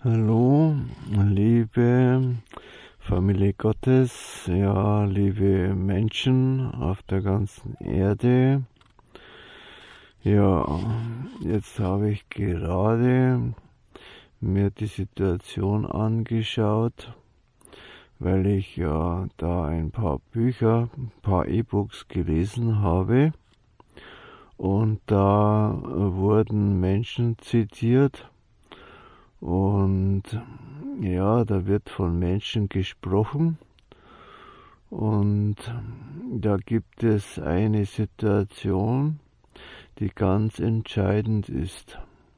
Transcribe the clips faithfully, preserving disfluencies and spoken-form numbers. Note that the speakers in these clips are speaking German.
Hallo, liebe Familie Gottes, ja, liebe Menschen auf der ganzen Erde. Ja, jetzt habe ich gerade mir die Situation angeschaut, weil ich ja da ein paar Bücher, ein paar E-Books gelesen habe und da wurden Menschen zitiert. Und ja, da wird von Menschen gesprochen und da gibt es eine Situation, die ganz entscheidend ist.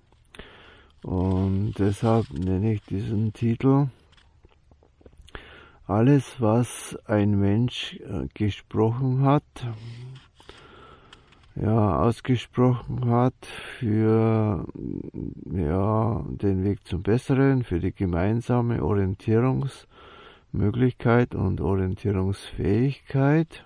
Und deshalb nenne ich diesen Titel: Alles, was ein Mensch gesprochen hat, ja, ausgesprochen hat für ja, den Weg zum Besseren, für die gemeinsame Orientierungsmöglichkeit und Orientierungsfähigkeit.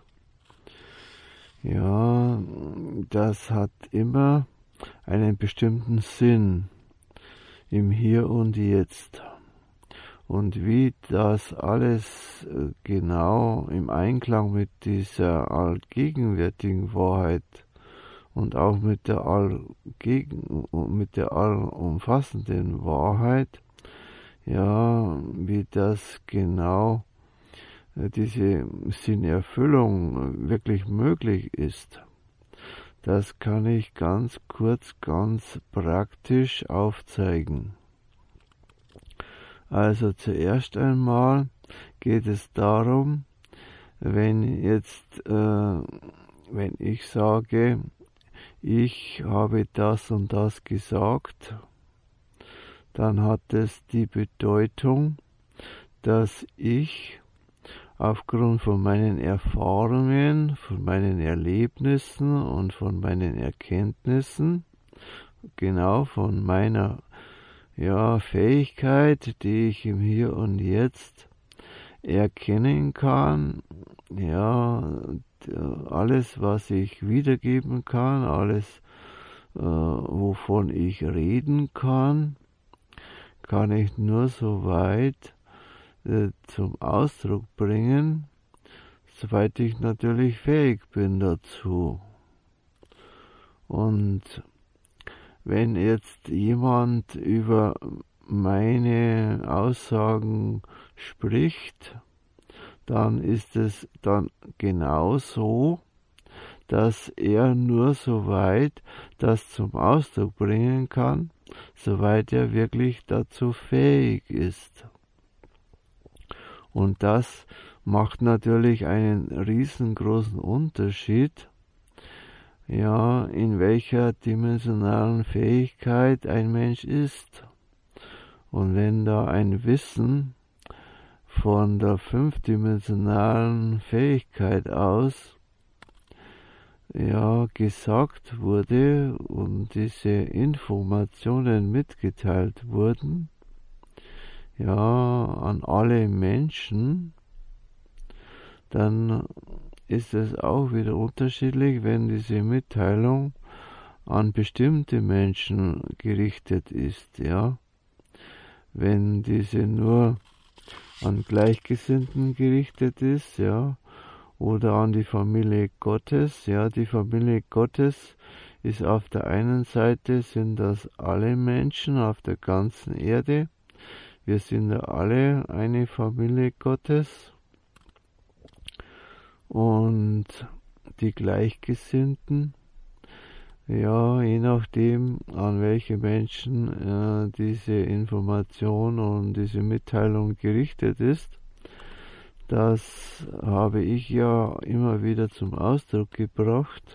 Ja, das hat immer einen bestimmten Sinn im Hier und Jetzt. Und wie das alles genau im Einklang mit dieser allgegenwärtigen Wahrheit und auch mit der, allgegen, mit der allumfassenden Wahrheit, ja, wie das genau diese Sinnerfüllung wirklich möglich ist, das kann ich ganz kurz, ganz praktisch aufzeigen. Also zuerst einmal geht es darum, wenn jetzt, äh, wenn ich sage, ich habe das und das gesagt, dann hat es die Bedeutung, dass ich aufgrund von meinen Erfahrungen, von meinen Erlebnissen und von meinen Erkenntnissen, genau von meiner ja, Fähigkeit, die ich im Hier und Jetzt erkennen kann, ja, alles, was ich wiedergeben kann, alles, äh, wovon ich reden kann, kann ich nur so weit äh, zum Ausdruck bringen, soweit ich natürlich fähig bin dazu. Und wenn jetzt jemand über meine Aussagen spricht, dann ist es dann genauso, dass er nur so weit das zum Ausdruck bringen kann, soweit er wirklich dazu fähig ist. Und das macht natürlich einen riesengroßen Unterschied, ja, in welcher dimensionalen Fähigkeit ein Mensch ist. Und wenn da ein Wissen von der fünfdimensionalen Fähigkeit aus ja gesagt wurde und diese Informationen mitgeteilt wurden, ja, an alle Menschen, dann ist es auch wieder unterschiedlich, wenn diese Mitteilung an bestimmte Menschen gerichtet ist, ja. Wenn diese nur an Gleichgesinnten gerichtet ist, ja, oder an die Familie Gottes, ja, die Familie Gottes ist auf der einen Seite, sind das alle Menschen auf der ganzen Erde, wir sind ja alle eine Familie Gottes, und die Gleichgesinnten, ja, je nachdem, an welche Menschen äh, diese Information und diese Mitteilung gerichtet ist, das habe ich ja immer wieder zum Ausdruck gebracht.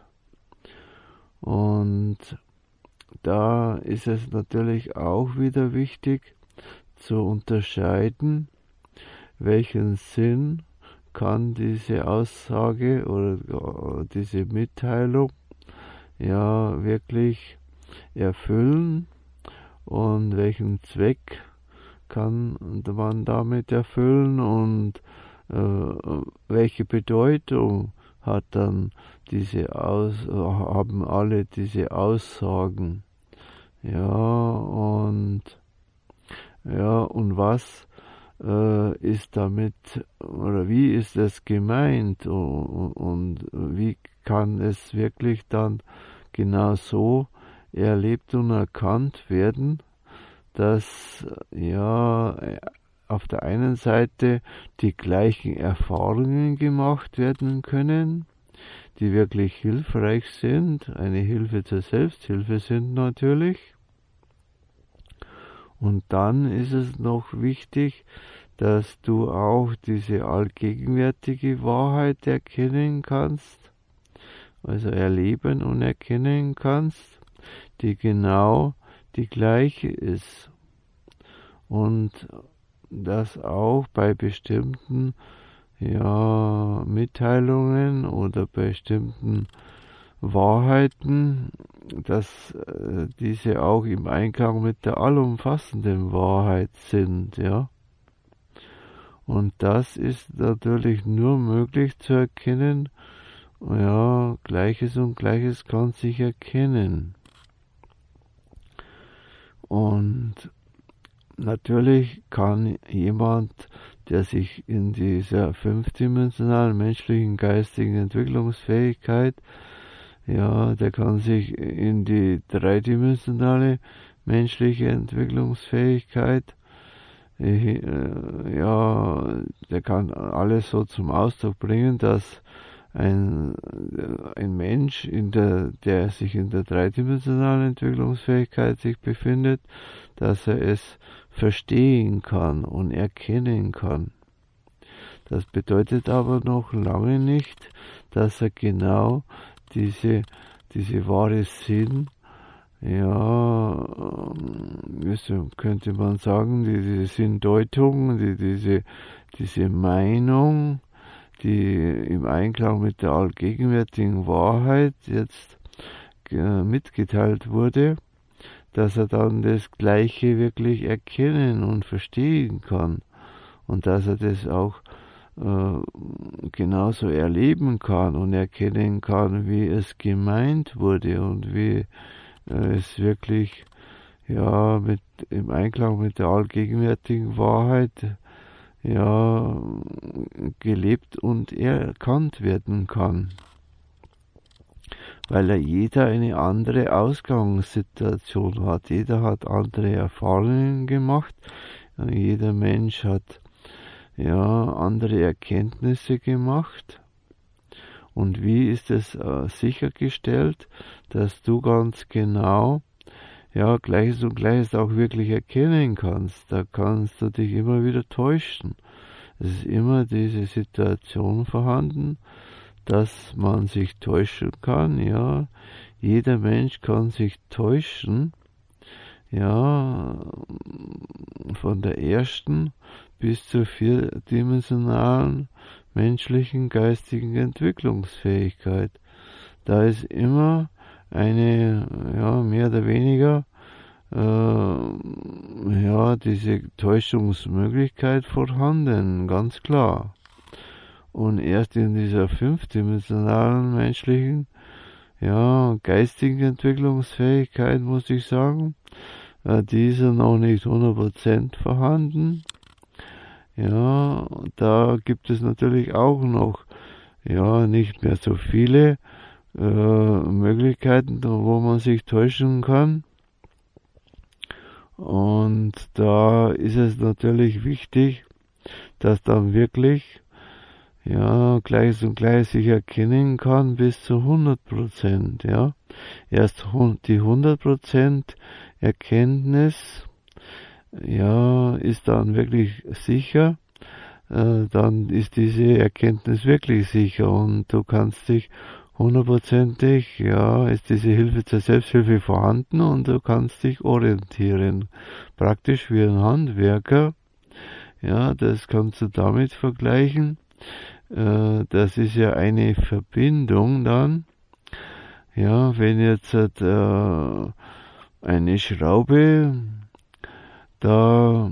Und da ist es natürlich auch wieder wichtig zu unterscheiden, welchen Sinn kann diese Aussage oder diese Mitteilung ja wirklich erfüllen und welchen Zweck kann man damit erfüllen und äh, welche Bedeutung hat dann diese Aus haben alle diese Aussagen. Ja, und Ja, und was äh, ist damit, oder wie ist es gemeint und, und wie kann es wirklich dann genau so erlebt und erkannt werden, dass ja auf der einen Seite die gleichen Erfahrungen gemacht werden können, die wirklich hilfreich sind, eine Hilfe zur Selbsthilfe sind natürlich. Und dann ist es noch wichtig, dass du auch diese allgegenwärtige Wahrheit erkennen kannst, also erleben und erkennen kannst, die genau die gleiche ist. Und das auch bei bestimmten ja, Mitteilungen oder bestimmten Wahrheiten, dass äh, diese auch im Einklang mit der allumfassenden Wahrheit sind, ja. Und das ist natürlich nur möglich zu erkennen, ja, Gleiches und Gleiches kann sich erkennen. Und natürlich kann jemand, der sich in dieser fünfdimensionalen menschlichen geistigen Entwicklungsfähigkeit, ja, der kann sich in die dreidimensionale menschliche Entwicklungsfähigkeit, äh, ja, der kann alles so zum Ausdruck bringen, dass ein, ein Mensch, in der, der sich in der dreidimensionalen Entwicklungsfähigkeit sich befindet, dass er es verstehen kann und erkennen kann. Das bedeutet aber noch lange nicht, dass er genau diese, diese wahre Sinn, ja, könnte man sagen, diese Sinndeutung, die, diese, diese Meinung, die im Einklang mit der allgegenwärtigen Wahrheit jetzt mitgeteilt wurde, dass er dann das Gleiche wirklich erkennen und verstehen kann und dass er das auch äh, genauso erleben kann und erkennen kann, wie es gemeint wurde und wie äh, es wirklich ja mit im Einklang mit der allgegenwärtigen Wahrheit ja gelebt und erkannt werden kann, weil er jeder eine andere Ausgangssituation hat. Jeder hat andere Erfahrungen gemacht. Jeder Mensch hat ja andere Erkenntnisse gemacht. Und wie ist es äh, sichergestellt, dass du ganz genau ja Gleiches und Gleiches auch wirklich erkennen kannst? Da kannst du dich immer wieder täuschen. Es ist immer diese Situation vorhanden, dass man sich täuschen kann, ja. Jeder Mensch kann sich täuschen, ja, von der ersten bis zur vierdimensionalen menschlichen geistigen Entwicklungsfähigkeit. Da ist immer eine, ja, mehr oder weniger, äh, ja, diese Täuschungsmöglichkeit vorhanden, ganz klar. Und erst in dieser fünfdimensionalen menschlichen, ja, geistigen Entwicklungsfähigkeit, muss ich sagen, äh, die ist ja noch nicht hundert Prozent vorhanden. Ja, da gibt es natürlich auch noch, ja, nicht mehr so viele äh, Möglichkeiten, wo man sich täuschen kann. Und da ist es natürlich wichtig, dass dann wirklich ja, Gleiches und Gleiches sich erkennen kann bis zu hundert Prozent, ja. Erst die hundert Prozent Erkenntnis, ja, ist dann wirklich sicher, äh, dann ist diese Erkenntnis wirklich sicher und du kannst dich hundertprozentig, ja, ist diese Hilfe zur Selbsthilfe vorhanden und du kannst dich orientieren. Praktisch wie ein Handwerker, ja, das kannst du damit vergleichen. Das ist ja eine Verbindung dann. Ja, wenn jetzt äh, eine Schraube, da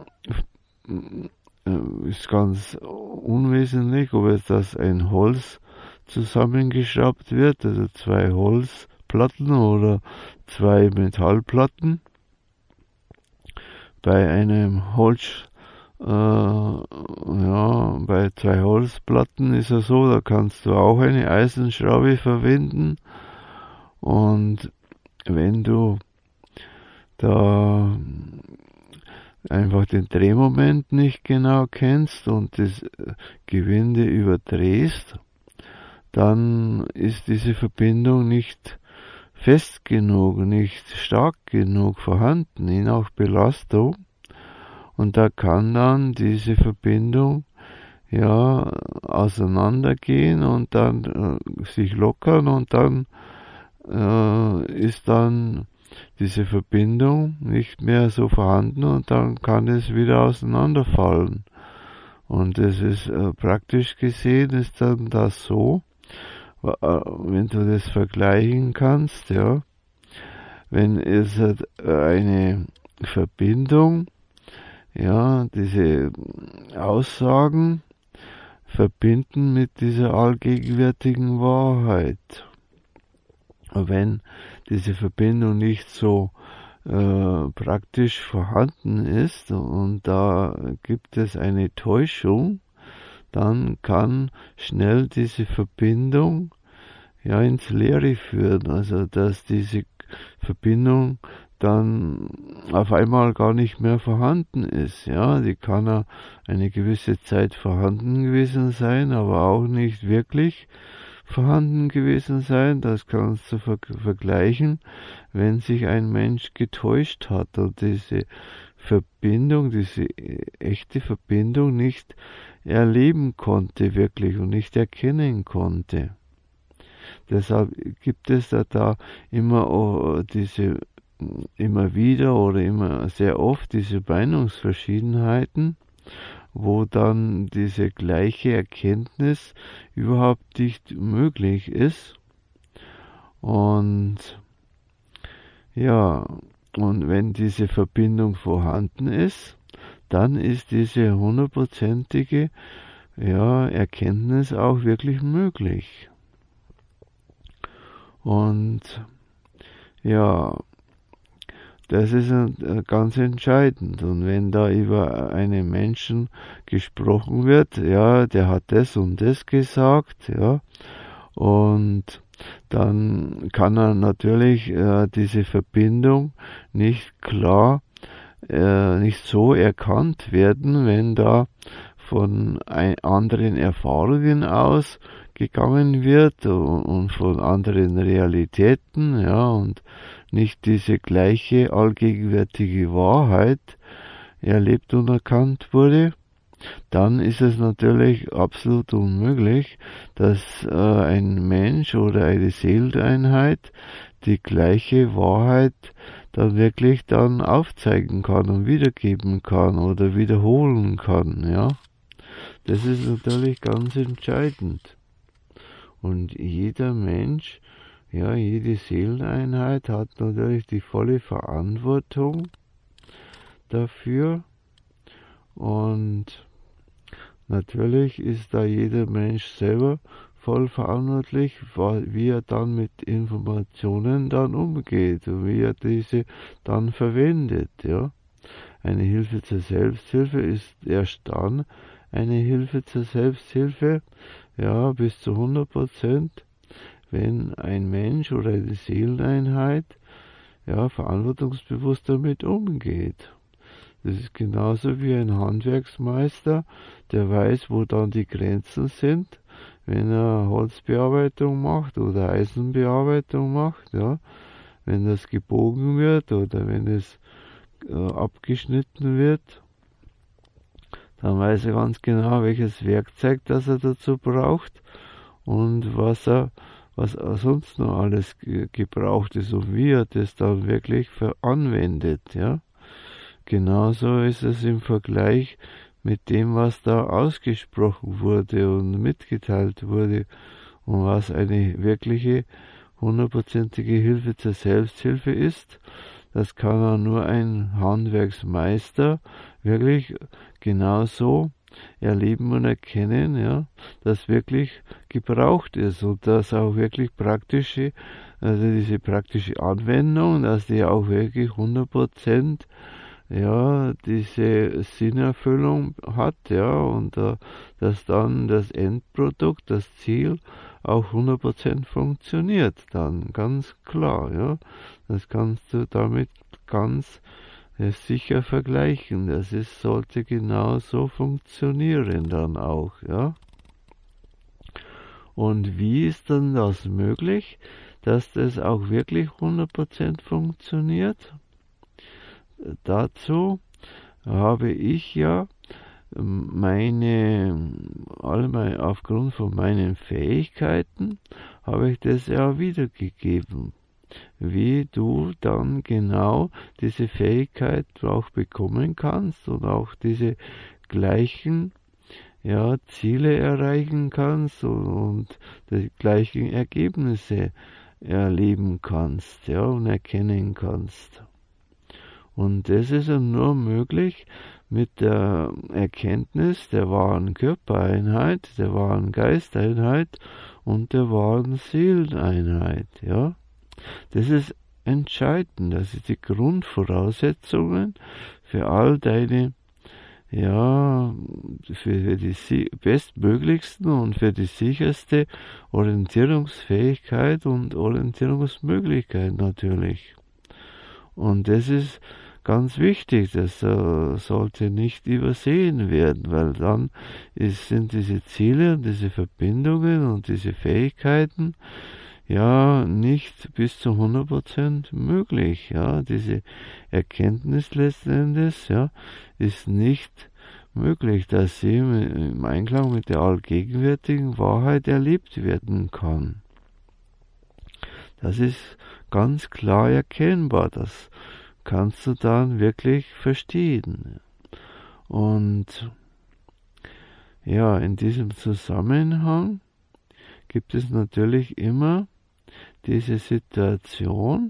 äh, ist ganz unwesentlich, ob jetzt das ein Holz zusammengeschraubt wird, also zwei Holzplatten oder zwei Metallplatten. bei einem Holz, äh, ja, bei zwei Holzplatten ist es so, da kannst du auch eine Eisenschraube verwenden. Und wenn du da einfach den Drehmoment nicht genau kennst und das Gewinde überdrehst, dann ist diese Verbindung nicht fest genug, nicht stark genug vorhanden, je nach Belastung. Und da kann dann diese Verbindung ja auseinandergehen und dann äh, sich lockern und dann äh, ist dann diese Verbindung nicht mehr so vorhanden und dann kann es wieder auseinanderfallen. Und es ist äh, praktisch gesehen ist dann das so, äh, wenn du das vergleichen kannst, ja, wenn es äh, eine Verbindung, ja, diese Aussagen verbinden mit dieser allgegenwärtigen Wahrheit. Wenn diese Verbindung nicht so äh, praktisch vorhanden ist und da gibt es eine Täuschung, dann kann schnell diese Verbindung ja ins Leere führen, also dass diese Verbindung dann auf einmal gar nicht mehr vorhanden ist, ja, die kann ja eine gewisse Zeit vorhanden gewesen sein, aber auch nicht wirklich vorhanden gewesen sein. Das kannst du ver- vergleichen, wenn sich ein Mensch getäuscht hat und diese Verbindung, diese echte Verbindung nicht erleben konnte wirklich und nicht erkennen konnte. Deshalb gibt es da, da immer diese immer wieder oder immer sehr oft diese Meinungsverschiedenheiten, wo dann diese gleiche Erkenntnis überhaupt nicht möglich ist. Und ja, und wenn diese Verbindung vorhanden ist, dann ist diese hundertprozentige ja, Erkenntnis auch wirklich möglich. Und ja, das ist ganz entscheidend. Und wenn da über einen Menschen gesprochen wird, ja, der hat das und das gesagt, ja, und dann kann er natürlich äh, diese Verbindung nicht klar, äh, nicht so erkannt werden, wenn da von ein, anderen Erfahrungen ausgegangen wird und, und von anderen Realitäten, ja, und nicht diese gleiche allgegenwärtige Wahrheit erlebt und erkannt wurde, dann ist es natürlich absolut unmöglich, dass äh, ein Mensch oder eine Seeleneinheit die gleiche Wahrheit dann wirklich dann aufzeigen kann und wiedergeben kann oder wiederholen kann, ja. Das ist natürlich ganz entscheidend. Und jeder Mensch, ja, jede Seeleneinheit hat natürlich die volle Verantwortung dafür und natürlich ist da jeder Mensch selber voll verantwortlich, wie er dann mit Informationen dann umgeht und wie er diese dann verwendet, ja. Eine Hilfe zur Selbsthilfe ist erst dann eine Hilfe zur Selbsthilfe, ja, bis zu hundert Prozent, wenn ein Mensch oder eine Seeleneinheit, ja, verantwortungsbewusst damit umgeht. Das ist genauso wie ein Handwerksmeister, der weiß, wo dann die Grenzen sind, wenn er Holzbearbeitung macht oder Eisenbearbeitung macht, ja, wenn das gebogen wird oder wenn es äh, abgeschnitten wird, dann weiß er ganz genau, welches Werkzeug das er dazu braucht und was er, was sonst noch alles ge- gebraucht ist und wie er das dann wirklich anwendet, ja. Genauso ist es im Vergleich mit dem, was da ausgesprochen wurde und mitgeteilt wurde und was eine wirkliche hundertprozentige Hilfe zur Selbsthilfe ist. Das kann auch nur ein Handwerksmeister wirklich genauso erleben und erkennen, ja, dass wirklich gebraucht ist und dass auch wirklich praktische, also diese praktische Anwendung, dass die auch wirklich hundert Prozent ja, diese Sinnerfüllung hat, ja, und äh, dass dann das Endprodukt, das Ziel auch hundert Prozent funktioniert, dann ganz klar, ja. Das kannst du damit ganz äh, sicher vergleichen. Das ist, sollte genau so funktionieren dann auch, ja. Und wie ist dann das möglich, dass das auch wirklich hundert Prozent funktioniert? Dazu habe ich ja meine, alle meine, aufgrund von meinen Fähigkeiten, habe ich das ja wiedergegeben. Wie du dann genau diese Fähigkeit auch bekommen kannst und auch diese gleichen ja, Ziele erreichen kannst und, und die gleichen Ergebnisse erleben kannst, ja, und erkennen kannst. Und das ist ja nur möglich mit der Erkenntnis der wahren Körpereinheit, der wahren Geisteinheit und der wahren Seeleneinheit, ja. Das ist entscheidend, das ist die Grundvoraussetzungen für all deine, ja, für die bestmöglichsten und für die sicherste Orientierungsfähigkeit und Orientierungsmöglichkeit natürlich. Und das ist ganz wichtig, das äh, sollte nicht übersehen werden, weil dann ist, sind diese Ziele und diese Verbindungen und diese Fähigkeiten ja nicht bis zu hundert Prozent möglich, ja, diese Erkenntnis letzten Endes, ja, ist nicht möglich, dass sie im Einklang mit der allgegenwärtigen Wahrheit erlebt werden kann. Das ist ganz klar erkennbar, das kannst du dann wirklich verstehen. Und ja, in diesem Zusammenhang gibt es natürlich immer diese Situation,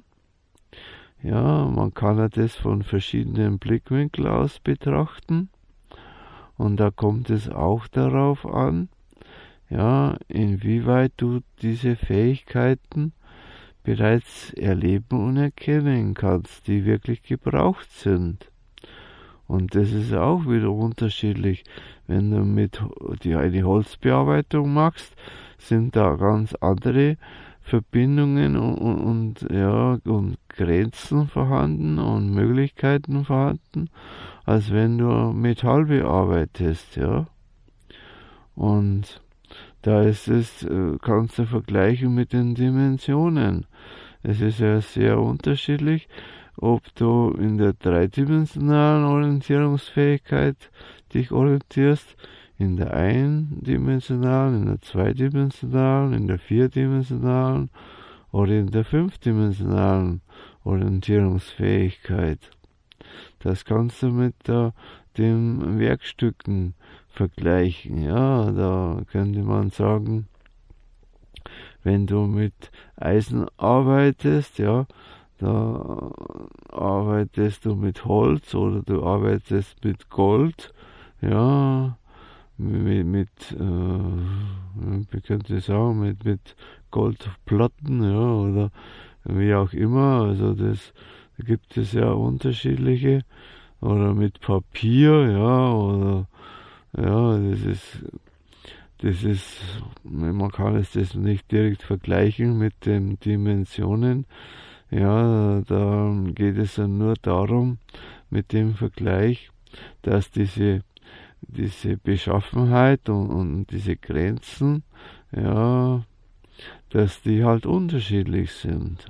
ja, man kann ja das von verschiedenen Blickwinkeln aus betrachten und da kommt es auch darauf an, ja, inwieweit du diese Fähigkeiten bereits erleben und erkennen kannst, die wirklich gebraucht sind. Und das ist auch wieder unterschiedlich. Wenn du mit die eine Holzbearbeitung machst, sind da ganz andere Verbindungen und, und, und ja und Grenzen vorhanden und Möglichkeiten vorhanden, als wenn du Metall bearbeitest, ja. Und da ist es, kannst du vergleichen mit den Dimensionen. Es ist ja sehr unterschiedlich, ob du in der dreidimensionalen Orientierungsfähigkeit dich orientierst, in der eindimensionalen, in der zweidimensionalen, in der vierdimensionalen oder in der fünfdimensionalen Orientierungsfähigkeit. Das kannst du mit der, den Werkstücken vergleichen. Ja, da könnte man sagen, wenn du mit Eisen arbeitest, ja, da arbeitest du mit Holz oder du arbeitest mit Gold, ja, mit, mit äh, wie könnte ich sagen, mit, mit Goldplatten, ja, oder wie auch immer, also das, da gibt es ja unterschiedliche, oder mit Papier, ja, oder, ja, das ist, das ist, man kann es das nicht direkt vergleichen mit den Dimensionen, ja, da geht es dann nur darum, mit dem Vergleich, dass diese diese Beschaffenheit und, und diese Grenzen, ja, dass die halt unterschiedlich sind.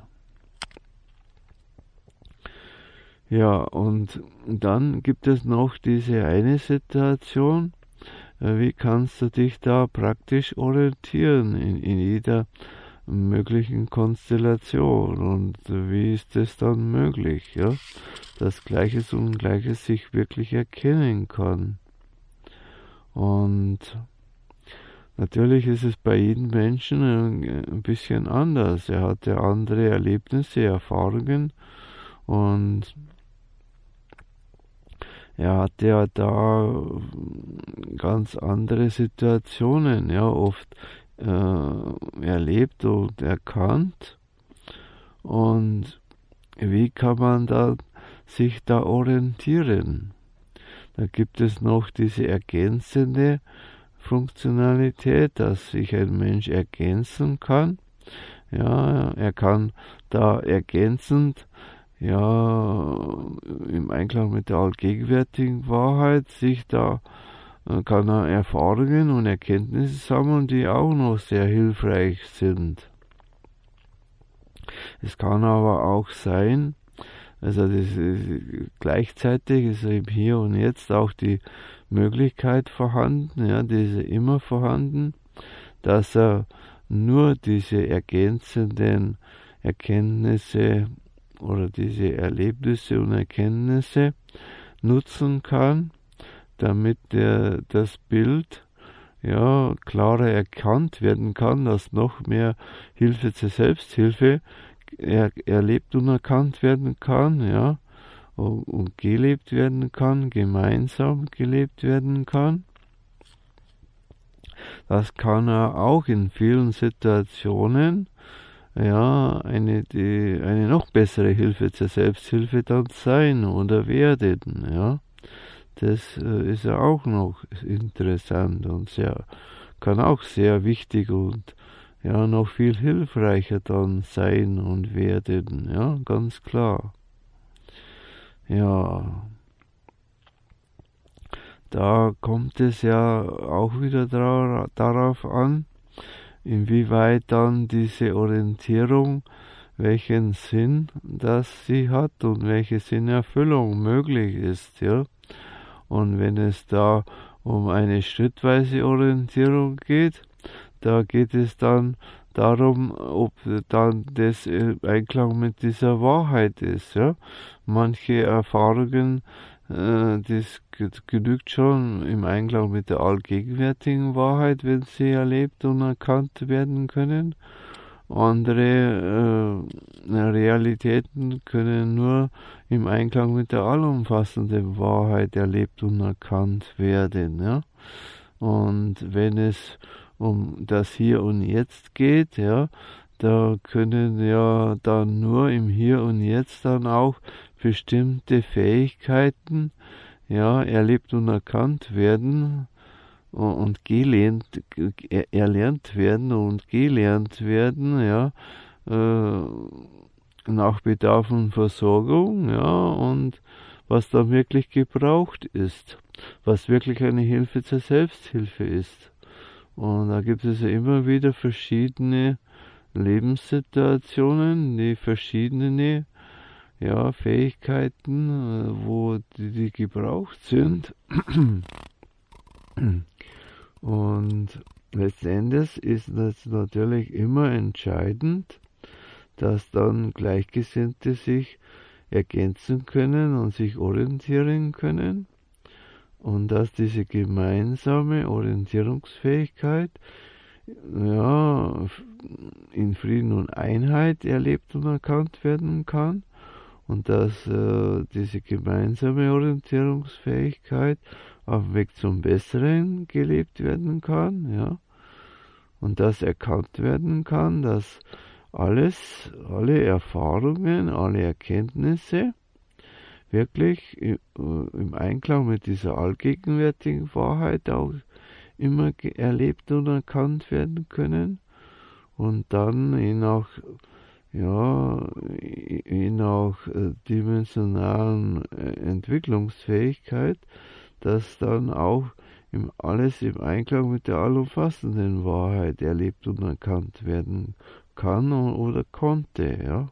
Ja, und dann gibt es noch diese eine Situation, wie kannst du dich da praktisch orientieren in, in jeder möglichen Konstellation und wie ist es dann möglich, ja, dass Gleiches und Ungleiches sich wirklich erkennen kann. Und natürlich ist es bei jedem Menschen ein bisschen anders. Er hat ja andere Erlebnisse, Erfahrungen und er hat ja da ganz andere Situationen, ja, oft äh, erlebt und erkannt. Und wie kann man da sich da orientieren. Da gibt es noch diese ergänzende Funktionalität, dass sich ein Mensch ergänzen kann. Ja, er kann da ergänzend, ja, im Einklang mit der allgegenwärtigen Wahrheit sich da, kann er Erfahrungen und Erkenntnisse sammeln, die auch noch sehr hilfreich sind. Es kann aber auch sein, also das ist, gleichzeitig ist im Hier und Jetzt auch die Möglichkeit vorhanden, ja, diese immer vorhanden, dass er nur diese ergänzenden Erkenntnisse oder diese Erlebnisse und Erkenntnisse nutzen kann, damit der, das Bild ja klarer erkannt werden kann, dass noch mehr Hilfe zur Selbsthilfe er, erlebt und erkannt werden kann, ja, und, und gelebt werden kann, gemeinsam gelebt werden kann. Das kann er auch in vielen Situationen, ja, eine, die, eine noch bessere Hilfe zur Selbsthilfe dann sein oder werden, ja. Das äh, ist ja auch noch interessant und sehr, kann auch sehr wichtig und ja, noch viel hilfreicher dann sein und werden, ja, ganz klar. Ja, da kommt es ja auch wieder dra- darauf an, inwieweit dann diese Orientierung, welchen Sinn das sie hat und welche Sinnerfüllung möglich ist, ja. Und wenn es da um eine schrittweise Orientierung geht, da geht es dann darum, ob dann das im Einklang mit dieser Wahrheit ist, ja. Manche Erfahrungen, äh, das genügt schon im Einklang mit der allgegenwärtigen Wahrheit, wenn sie erlebt und erkannt werden können. Andere äh, Realitäten können nur im Einklang mit der allumfassenden Wahrheit erlebt und erkannt werden, ja. Und wenn es um das Hier und Jetzt geht, ja, da können ja dann nur im Hier und Jetzt dann auch bestimmte Fähigkeiten, ja, erlebt und erkannt werden und gelernt, erlernt werden und gelernt werden, ja, äh, nach Bedarf und Versorgung, ja, und was da wirklich gebraucht ist, was wirklich eine Hilfe zur Selbsthilfe ist. Und da gibt es ja immer wieder verschiedene Lebenssituationen, die verschiedene, ja, Fähigkeiten, wo die, die gebraucht sind. Und letztendlich ist das natürlich immer entscheidend, dass dann Gleichgesinnte sich ergänzen können und sich orientieren können und dass diese gemeinsame Orientierungsfähigkeit, ja, in Frieden und Einheit erlebt und erkannt werden kann und dass äh, diese gemeinsame Orientierungsfähigkeit auf dem Weg zum Besseren gelebt werden kann, ja, und dass erkannt werden kann, dass alles, alle Erfahrungen, alle Erkenntnisse wirklich im Einklang mit dieser allgegenwärtigen Wahrheit auch immer erlebt und erkannt werden können und dann je nach, ja, je nach dimensionalen Entwicklungsfähigkeit, dass dann auch im, alles im Einklang mit der allumfassenden Wahrheit erlebt und erkannt werden kann oder konnte, ja.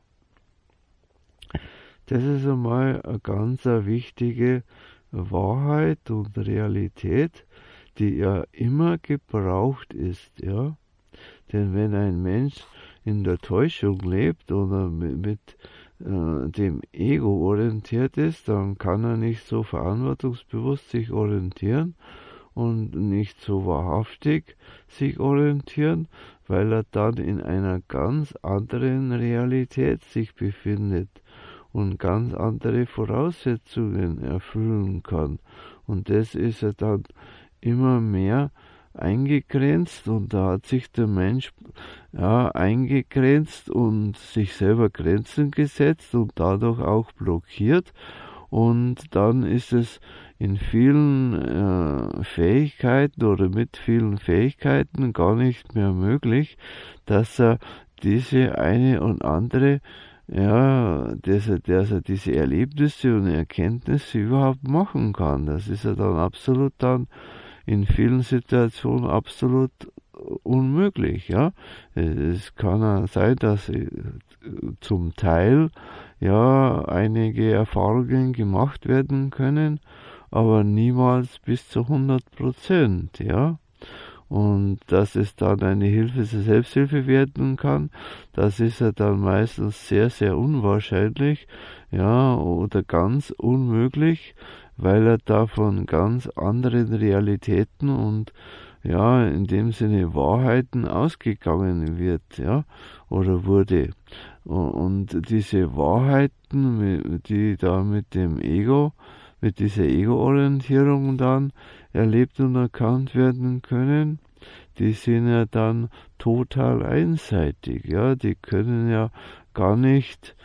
Das ist einmal eine ganz wichtige Wahrheit und Realität, die ja immer gebraucht ist, ja. Denn wenn ein Mensch in der Täuschung lebt oder mit, mit äh, dem Ego orientiert ist, dann kann er nicht so verantwortungsbewusst sich orientieren und nicht so wahrhaftig sich orientieren, weil er dann in einer ganz anderen Realität sich befindet und ganz andere Voraussetzungen erfüllen kann. Und das ist ja dann immer mehr eingegrenzt und da hat sich der Mensch ja, eingegrenzt und sich selber Grenzen gesetzt und dadurch auch blockiert. Und dann ist es in vielen äh, Fähigkeiten oder mit vielen Fähigkeiten gar nicht mehr möglich, dass er diese eine und andere, ja, dass er, dass er diese Erlebnisse und Erkenntnisse überhaupt machen kann. Das ist ja dann absolut dann in vielen Situationen absolut unmöglich, ja. Es kann ja sein, dass zum Teil ja einige Erfahrungen gemacht werden können, aber niemals bis zu hundert Prozent, ja. Und dass es dann eine Hilfe zur Selbsthilfe werden kann, das ist ja dann meistens sehr, sehr unwahrscheinlich, ja, oder ganz unmöglich, weil er da von ganz anderen Realitäten und ja, in dem Sinne Wahrheiten ausgegangen wird, ja, oder wurde. Und diese Wahrheiten, die da mit dem Ego, mit dieser Ego-Orientierung dann erlebt und erkannt werden können, die sind ja dann total einseitig, ja, die können ja gar nicht,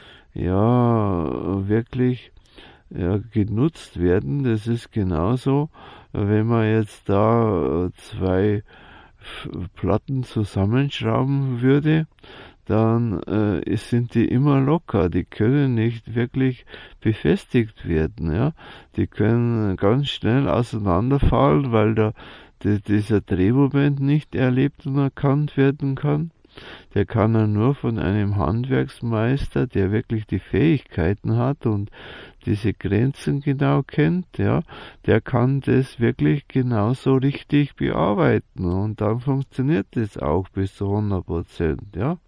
ja, wirklich ja, genutzt werden. Das ist genauso, wenn man jetzt da zwei Platten zusammenschrauben würde, dann äh, sind die immer locker, die können nicht wirklich befestigt werden, ja, die können ganz schnell auseinanderfallen, weil da die, dieser Drehmoment nicht erlebt und erkannt werden kann. Der kann er nur von einem Handwerksmeister, der wirklich die Fähigkeiten hat und diese Grenzen genau kennt, ja, der kann das wirklich genauso richtig bearbeiten und dann funktioniert das auch bis zu hundert Prozent, ja.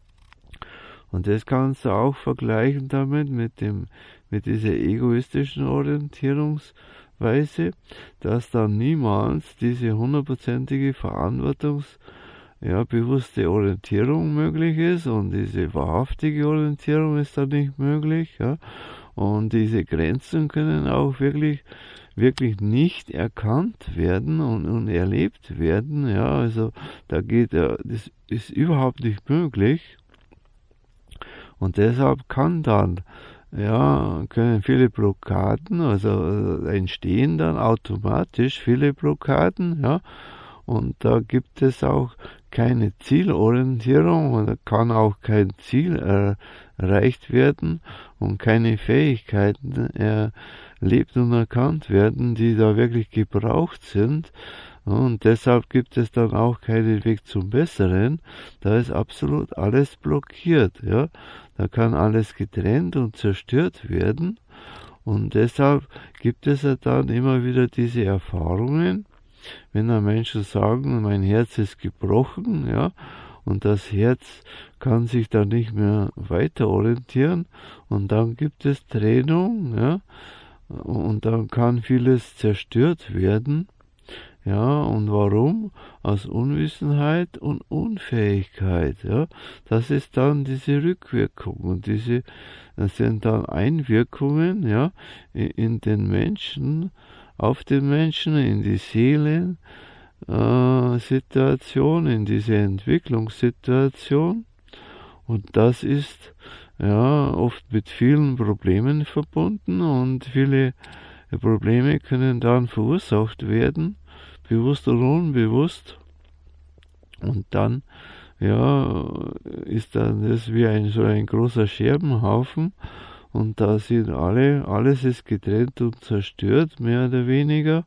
Und das kannst du auch vergleichen damit mit dem, mit dieser egoistischen Orientierungsweise, dass dann niemals diese hundertprozentige Verantwortungs ja, bewusste Orientierung möglich ist und diese wahrhaftige Orientierung ist dann nicht möglich, ja, und diese Grenzen können auch wirklich, wirklich nicht erkannt werden und, und erlebt werden, ja, also da geht, ja, das ist überhaupt nicht möglich und deshalb kann dann, ja, können viele Blockaden, also entstehen dann automatisch viele Blockaden, ja, und da gibt es auch keine Zielorientierung und da kann auch kein Ziel er, erreicht werden und keine Fähigkeiten erlebt und erkannt werden, die da wirklich gebraucht sind. Und deshalb gibt es dann auch keinen Weg zum Besseren. Da ist absolut alles blockiert, ja. Da kann alles getrennt und zerstört werden. Und deshalb gibt es ja dann immer wieder diese Erfahrungen, wenn dann Menschen sagen, mein Herz ist gebrochen, ja, und das Herz kann sich dann nicht mehr weiter orientieren und dann gibt es Trennung, ja, und dann kann vieles zerstört werden, ja, und warum? Aus Unwissenheit und Unfähigkeit, ja, das ist dann diese Rückwirkung und diese, das sind dann Einwirkungen, ja, in den Menschen, auf den Menschen, in die Seelen, äh, Situation, in diese Entwicklungssituation. Und das ist ja oft mit vielen Problemen verbunden und viele Probleme können dann verursacht werden, bewusst oder unbewusst. Und dann ja ist dann das wie ein so ein großer Scherbenhaufen. Und da sind alle, alles ist getrennt und zerstört, mehr oder weniger.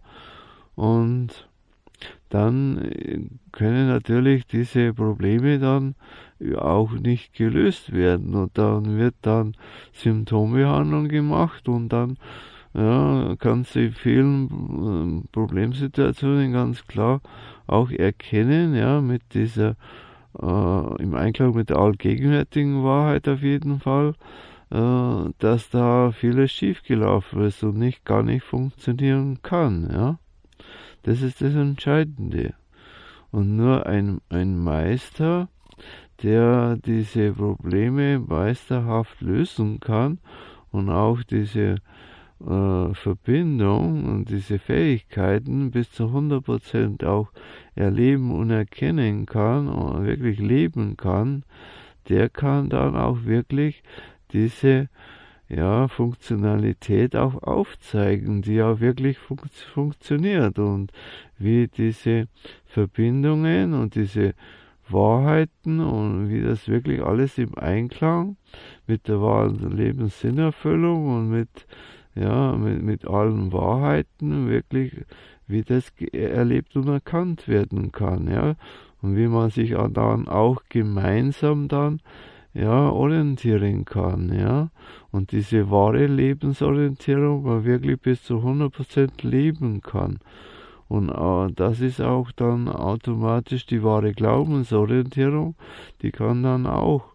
Und dann können natürlich diese Probleme dann auch nicht gelöst werden. Und dann wird dann Symptombehandlung gemacht und dann ja, kannst du in vielen Problemsituationen ganz klar auch erkennen, ja, mit dieser, äh, im Einklang mit der allgegenwärtigen Wahrheit auf jeden Fall, dass da vieles schiefgelaufen ist und nicht gar nicht funktionieren kann, ja. Das ist das Entscheidende. Und nur ein, ein Meister, der diese Probleme meisterhaft lösen kann und auch diese äh, Verbindung und diese Fähigkeiten bis zu hundert Prozent auch erleben und erkennen kann und wirklich leben kann, der kann dann auch wirklich diese ja, Funktionalität auch aufzeigen, die auch wirklich fun funktioniert und wie diese Verbindungen und diese Wahrheiten und wie das wirklich alles im Einklang mit der wahren Lebenssinnerfüllung und mit, ja, mit, mit allen Wahrheiten wirklich, wie das erlebt und erkannt werden kann, ja, und wie man sich dann auch gemeinsam dann ja, orientieren kann, ja, und diese wahre Lebensorientierung man wirklich bis zu hundert Prozent leben kann. Und äh, das ist auch dann automatisch die wahre Glaubensorientierung, die kann dann auch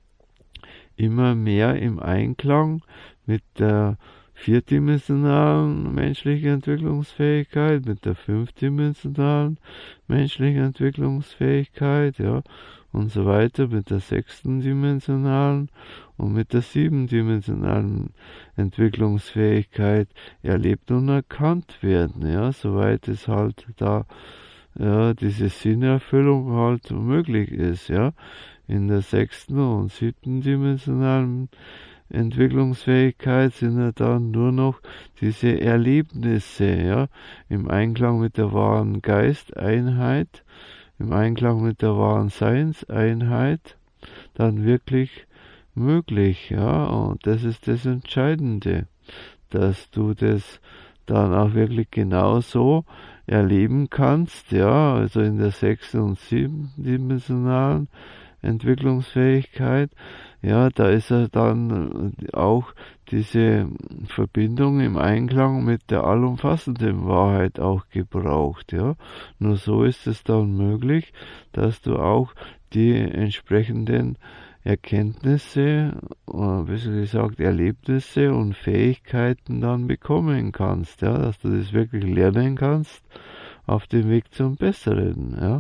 immer mehr im Einklang mit der vierdimensionalen menschlichen Entwicklungsfähigkeit, mit der fünfdimensionalen menschlichen Entwicklungsfähigkeit, ja, und so weiter, mit der sechsten dimensionalen und mit der siebendimensionalen Entwicklungsfähigkeit erlebt und erkannt werden, ja, soweit es halt da, ja, diese Sinnerfüllung halt möglich ist, ja, in der sechsten und siebten dimensionalen Entwicklungsfähigkeit sind ja dann nur noch diese Erlebnisse, ja, im Einklang mit der wahren Geisteinheit, im Einklang mit der wahren Seinseinheit, dann wirklich möglich, ja, und das ist das Entscheidende, dass du das dann auch wirklich genauso erleben kannst, ja, also in der sechsten und siebten dimensionalen Entwicklungsfähigkeit, ja, da ist ja dann auch diese Verbindung im Einklang mit der allumfassenden Wahrheit auch gebraucht, ja. Nur so ist es dann möglich, dass du auch die entsprechenden Erkenntnisse, besser gesagt Erlebnisse und Fähigkeiten dann bekommen kannst, ja, dass du das wirklich lernen kannst auf dem Weg zum Besseren, ja.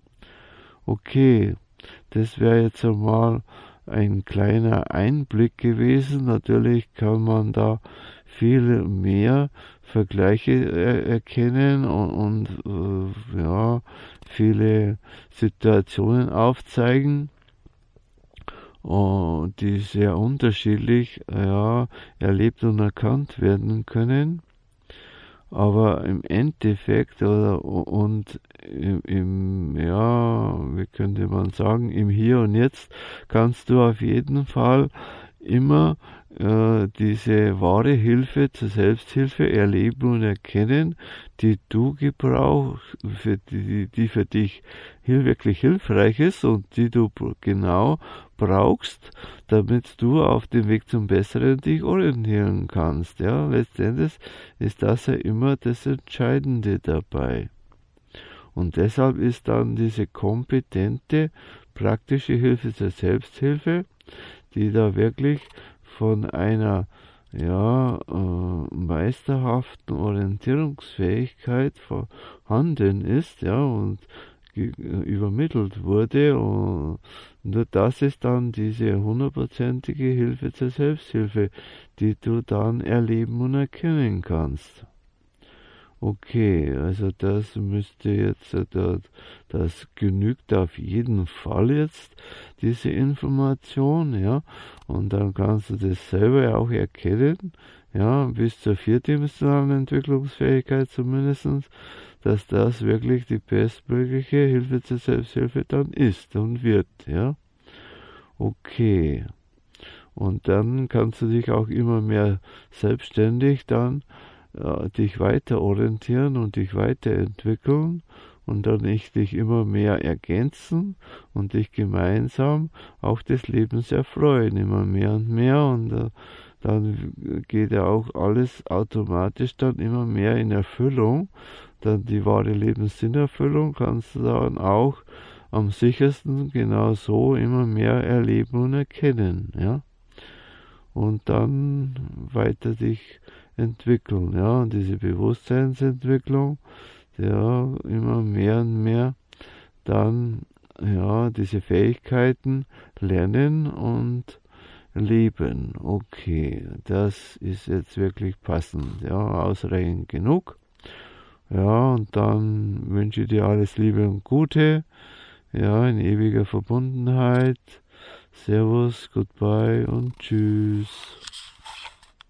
Okay, das wäre jetzt einmal ein kleiner Einblick gewesen. Natürlich kann man da viel mehr Vergleiche er erkennen und, und äh, ja, viele Situationen aufzeigen, uh, die sehr unterschiedlich ja, erlebt und erkannt werden können. Aber im Endeffekt oder und im, im, ja, wie könnte man sagen, im Hier und Jetzt kannst du auf jeden Fall immer äh, diese wahre Hilfe zur Selbsthilfe erleben und erkennen, die du gebrauchst, für die, die für dich wirklich hilfreich ist und die du genau brauchst, damit du auf dem Weg zum Besseren dich orientieren kannst. Ja, letztendlich ist das ja immer das Entscheidende dabei. Und deshalb ist dann diese kompetente, praktische Hilfe zur Selbsthilfe, die da wirklich von einer ja, äh, meisterhaften Orientierungsfähigkeit vorhanden ist, ja, und übermittelt wurde, und nur das ist dann diese hundertprozentige Hilfe zur Selbsthilfe, die du dann erleben und erkennen kannst. Okay, also das müsste jetzt, das, das genügt auf jeden Fall jetzt, diese Information, ja, und dann kannst du das selber auch erkennen, ja, bis zur vierdimensionalen Entwicklungsfähigkeit zumindestens, dass das wirklich die bestmögliche Hilfe zur Selbsthilfe dann ist und wird, ja. Okay. Und dann kannst du dich auch immer mehr selbstständig dann äh, dich weiter orientieren und dich weiterentwickeln und dann ich dich immer mehr ergänzen und dich gemeinsam auch des Lebens erfreuen, immer mehr und mehr, und äh, dann geht ja auch alles automatisch dann immer mehr in Erfüllung. Dann die wahre Lebenssinnerfüllung kannst du dann auch am sichersten genau so immer mehr erleben und erkennen, ja. Und dann weiter dich entwickeln, ja. Und diese Bewusstseinsentwicklung, ja, immer mehr und mehr dann, ja, diese Fähigkeiten lernen und lieben. Okay, das ist jetzt wirklich passend, ja, ausreichend genug. Ja, und dann wünsche ich dir alles Liebe und Gute, ja, in ewiger Verbundenheit. Servus, goodbye und tschüss.